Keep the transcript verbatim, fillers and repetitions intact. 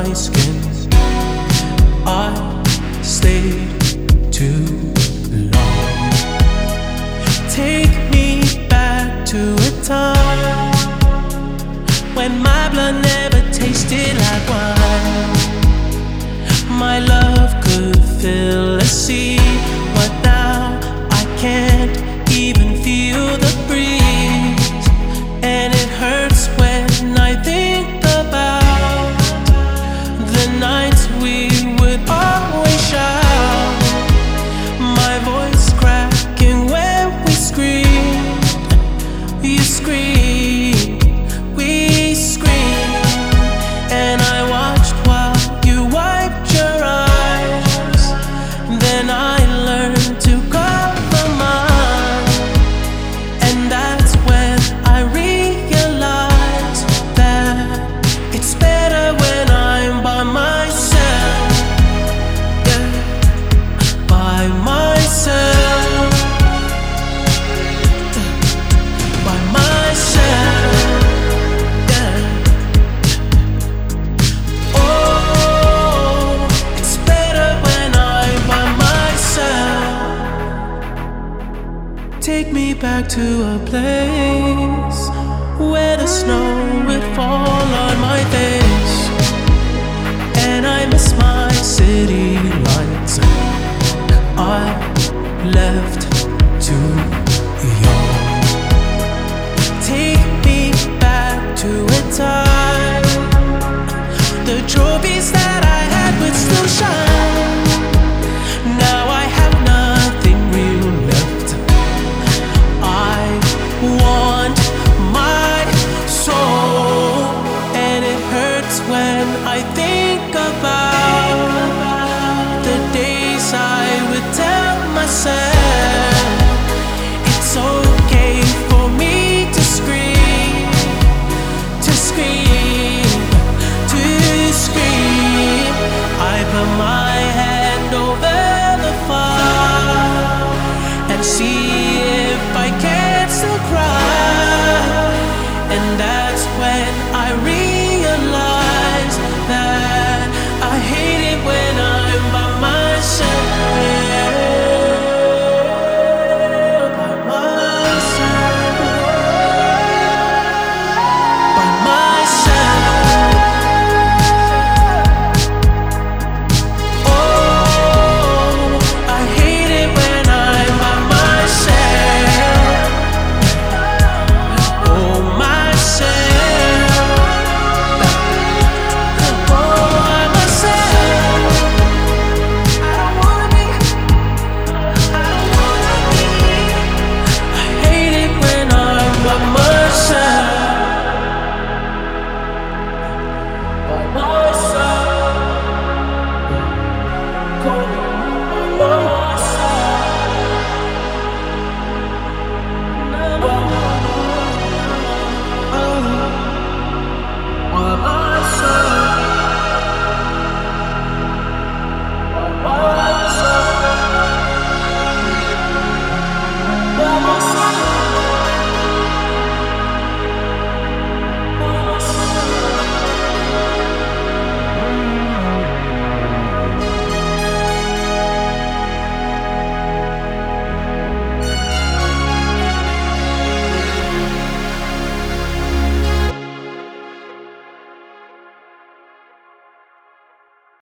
my skin. I stayed too long. Take me back to a time when my blood never tasted like wine. My love could fill a sea, but now I can't even feel the breeze. And it hurts when I think about the nights we would always shout, my voice cracking when we scream. You scream, we scream, and I watched while you wiped your eyes. Then I learned to cover mine, and that's when I realized that it's better when I'm by myself, yeah, by myself, by myself, yeah. Oh, it's better when I'm by myself. Take me back to a place where the snow would fall on my face.